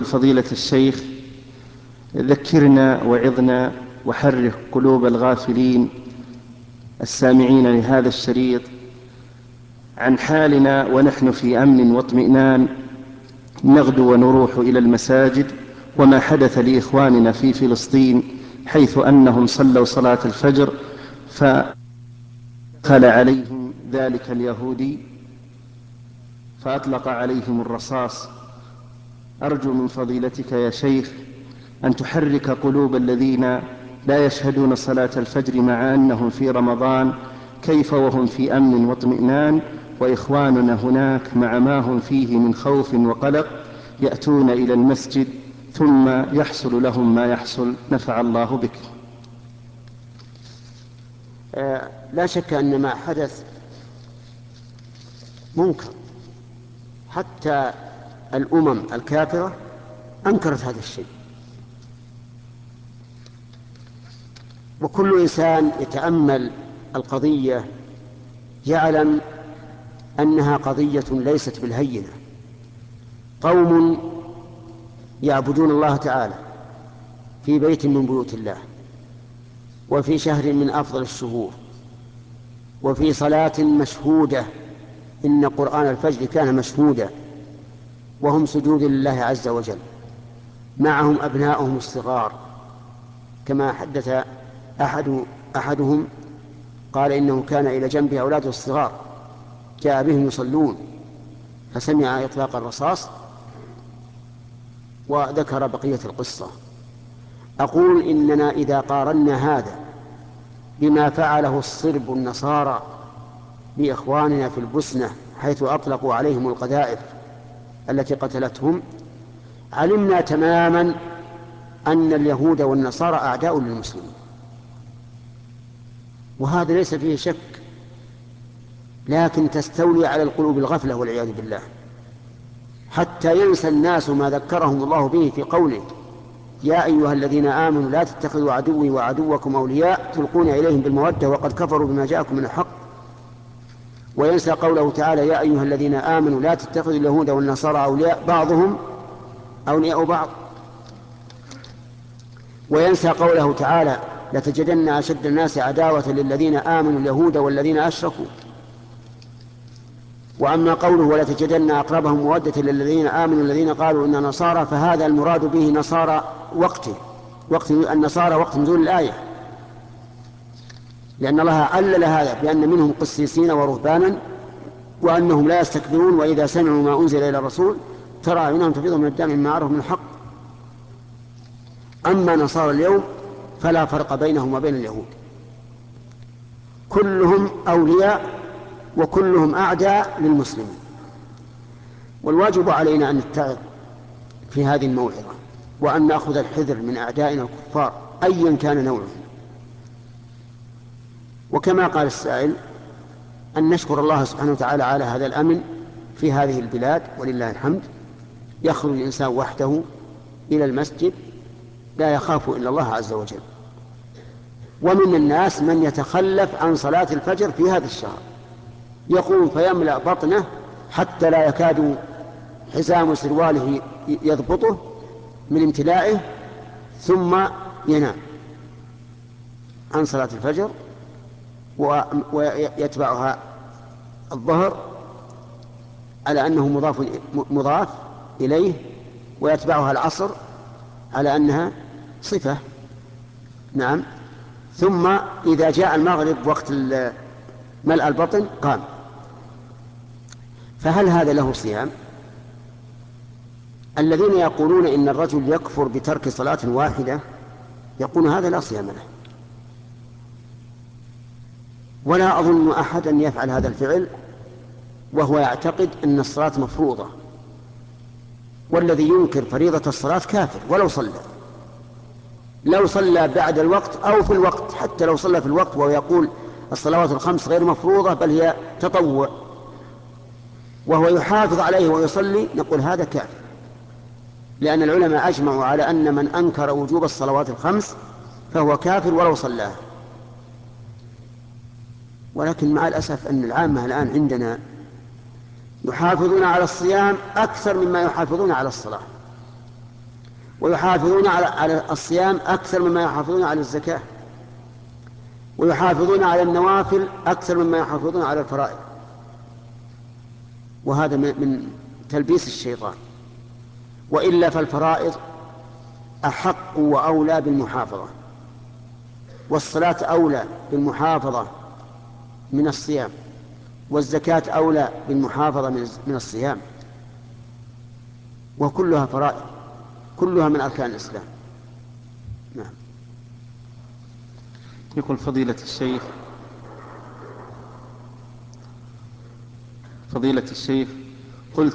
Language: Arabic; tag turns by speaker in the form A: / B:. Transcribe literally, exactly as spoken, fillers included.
A: فضيلة الشيخ ذكرنا وعظنا وحرك قلوب الغافلين السامعين لهذا الشريط عن حالنا ونحن في أمن واطمئنان نغدو ونروح إلى المساجد، وما حدث لإخواننا في فلسطين حيث أنهم صلوا صلاة الفجر فدخل عليهم ذلك اليهودي فأطلق عليهم الرصاص. أرجو من فضيلتك يا شيخ أن تحرك قلوب الذين لا يشهدون صلاة الفجر مع أنهم في رمضان، كيف وهم في أمن واطمئنان، وإخواننا هناك مع ما هم فيه من خوف وقلق يأتون إلى المسجد ثم يحصل لهم ما يحصل. نفع الله بك.
B: آه لا شك أن ما حدث منكر، حتى الأمم الكافرة أنكرت هذا الشيء، وكل إنسان يتأمل القضية يعلم أنها قضية ليست بالهينة. قوم يعبدون الله تعالى في بيت من بيوت الله، وفي شهر من أفضل الشهور، وفي صلاة مشهودة، إن قرآن الفجر كان مشهودا، وهم سجود لله عز وجل، معهم أبناؤهم الصغار، كما حدث أحد أحدهم قال إنه كان إلى جنبه أولاده الصغار جاء بهم يصلون فسمع إطلاق الرصاص، وذكر بقية القصة. أقول إننا إذا قارنا هذا بما فعله الصرب النصارى بإخواننا في البوسنة حيث أطلقوا عليهم القذائف التي قتلتهم، علمنا تماما أن اليهود والنصارى أعداء للمسلمين، وهذا ليس فيه شك، لكن تستولي على القلوب الغفلة والعياذ بالله، حتى ينسى الناس ما ذكرهم الله به في قوله: يا أيها الذين آمنوا لا تتخذوا عدوي وعدوكم أولياء تلقون إليهم بالمودة وقد كفروا بما جاءكم من الحق. وينسى قوله تعالى: يا أيها الذين آمنوا لا تتخذوا اليهود والنصارى أولياء بعضهم أولياء بعض. وينسى قوله تعالى: لتجدن أشد الناس عداوة للذين آمنوا اليهود والذين أشركوا. وأما قوله: ولتجدن أقربهم مودة للذين آمنوا الذين قالوا إن نصارى، فهذا المراد به نصارى وقته، وقت النصارى وقت نزول الآية، لأن الله علل هذا بأن منهم قسيسين ورهبانا وأنهم لا يستكبرون وإذا سمعوا ما أنزل إلى الرسول ترى أعينهم تفيض من الدم مما عرفوا من الحق. أما نصارى اليوم فلا فرق بينهم وبين اليهود، كلهم أولياء وكلهم أعداء للمسلمين. والواجب علينا أن نتعظ في هذه الموعظة، وأن نأخذ الحذر من أعدائنا الكفار أيا كان نوعهم. وكما قال السائل، أن نشكر الله سبحانه وتعالى على هذا الأمن في هذه البلاد ولله الحمد. يخرج الإنسان وحده إلى المسجد لا يخاف إلا الله عز وجل. ومن الناس من يتخلف عن صلاة الفجر في هذا الشهر، يقوم فيملأ بطنه حتى لا يكاد حزام سرواله يضبطه من امتلائه، ثم ينام عن صلاة الفجر ويتبعها الظهر على أنه مضاف, مضاف إليه، ويتبعها العصر على أنها صفة. نعم. ثم إذا جاء المغرب وقت ملء البطن قام. فهل هذا له صيام؟ الذين يقولون إن الرجل يكفر بترك صلاة واحدة يقولون هذا لا صيام له، ولا أظن أحدا يفعل هذا الفعل وهو يعتقد أن الصلاة مفروضة. والذي ينكر فريضة الصلاة كافر ولو صلى، لو صلى بعد الوقت أو في الوقت، حتى لو صلى في الوقت وهو يقول الصلوات الخمس غير مفروضة بل هي تطوع وهو يحافظ عليه ويصلي، نقول هذا كافر، لأن العلماء أجمعوا على أن من أنكر وجوب الصلوات الخمس فهو كافر ولو صلاها. ولكن مع الأسف أن العامة الآن عندنا يحافظون على الصيام أكثر مما يحافظون على الصلاة، ويحافظون على على الصيام أكثر مما يحافظون على الزكاة، ويحافظون على النوافل أكثر مما يحافظون على الفرائض، وهذا من تلبيس الشيطان. وإلا فالفرائض أحق وأولى بالمحافظة، والصلاة أولى بالمحافظة من الصيام، والزكاة أولى بالمحافظة من الصيام، وكلها فرائض، كلها من أركان الإسلام. نعم.
A: يقول فضيلة الشيخ فضيلة الشيخ